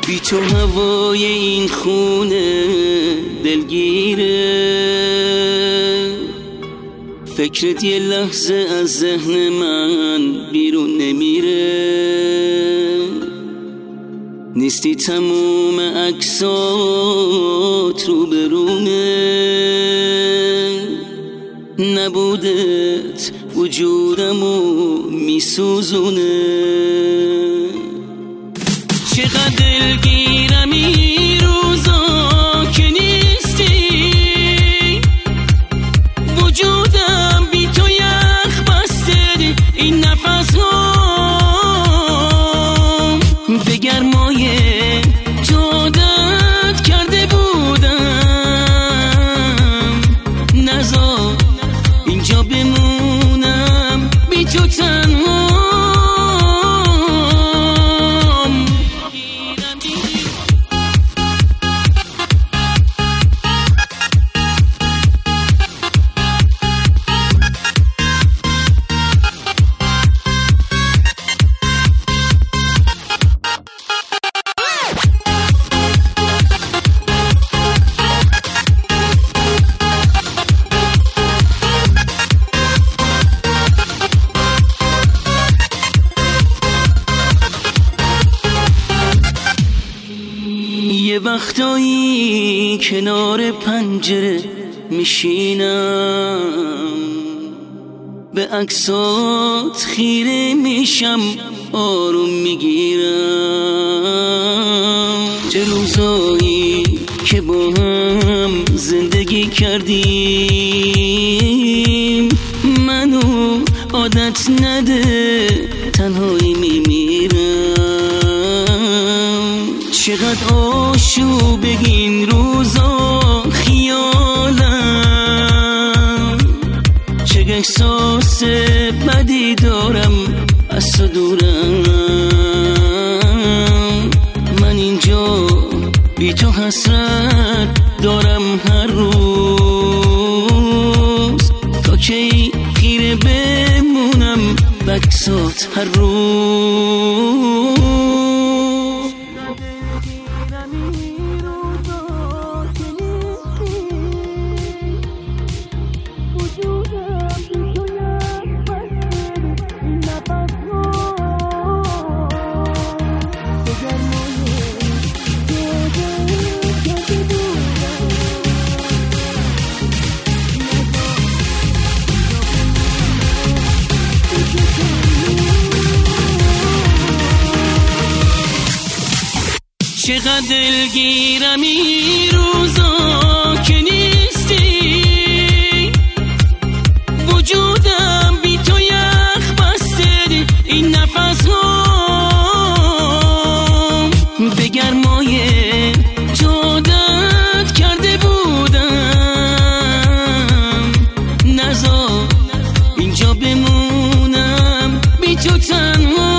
بی تو هوای این خونه دلگیره، فکرت یه لحظه از ذهن من بیرون نمیره. نیستی تموم عکسات رو برونه، نبودت وجودمو میسوزونه. چقدر دلگیرم این روزا که نیستی، وجودم بی تو یخ بسته. این نفس ها به گرمای تو عادت کرده بودم، نذار اینجا بمونم بی تو تنها. یه وقتایی کنار پنجره میشینم، به عکسات خیره میشم آروم میگیرم. چه روزایی که با هم زندگی کردیم، منو عادت نده تنهایی میمیرم. چقدر آشوب این روزا خیالم، چه احساس بدی دارم از تو دورم. من اینجا بی تو حسرت دارم هر روز، تا کی خیره بمونم بکسات هر روز. چقدر دلگیرم این روزا که نیستی، وجودم بی تو یخ بسته. این نفس ها به گرمای تو عادت کرده بودم، نذار اینجا بمونم بی تو تنها.